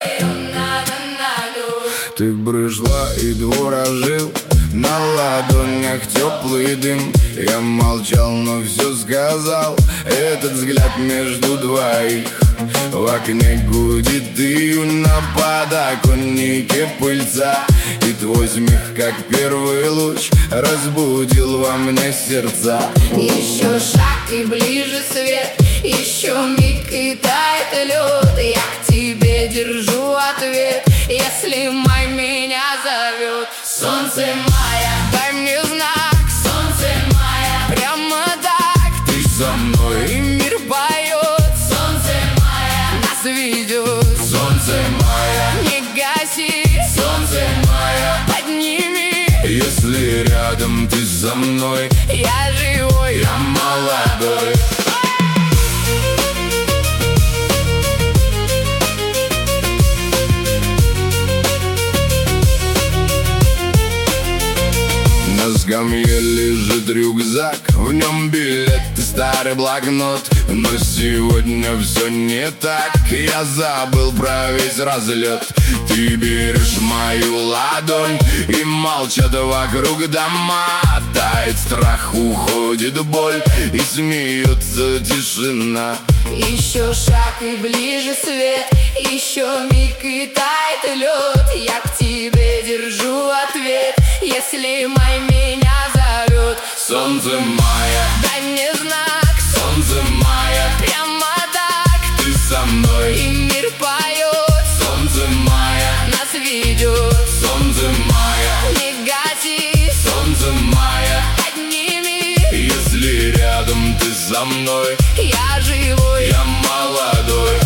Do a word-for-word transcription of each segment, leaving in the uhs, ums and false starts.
Ты брызжла и двор ожил, на ладонях теплый дым. Я молчал, но все сказал. Этот взгляд между двоих. В окне гудит июнь, на подоконнике пыльца. И твой смех, как первый луч, разбудил во мне сердца. Еще шаг и ближе свет, еще миг и тает лед. Я к тебе держу ответ, если май меня зовет. Солнце мая, дай мне знак. Солнце мая, прямо так. Ты со мной, и мир поет. Солнце мая, нас ведет. солнце мая, не гаси. солнце мая, подними. если рядом ты со мной, Я живой, я молодой. На скамье лежит рюкзак, в нем билет и старый блокнот. Но сегодня все не так, я забыл про весь разлет. Ты берешь мою ладонь, и молчат вокруг дома. Тает страх, уходит боль, и смеется тишина. еще шаг и ближе свет, еще миг и тает лед. Я к тебе держу ответ, если май меня зовет. Солнце мая, дай мне знак. солнце мая, прямо так. ты со мной, и мир поет. солнце мая, нас ведет. солнце мая, не гаси. солнце мая, подними. если рядом ты со мной, Я живой, я молодой.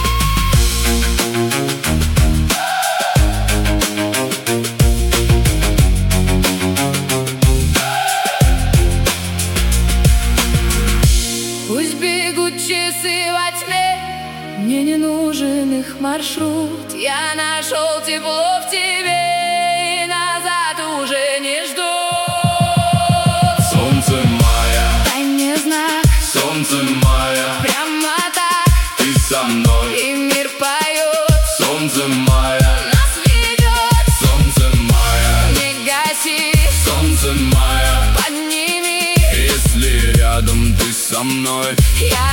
пусть бегут часы во тьме, мне не нужен их маршрут. Я нашел тепло в тебе, и назад уже не жду. Солнце мая, дай мне знак. солнце мая, прямо так. ты со мной, и мир поет. солнце мая, нас ведет. солнце мая, не гаси. солнце мая, подними. если рядом ты со мной, Я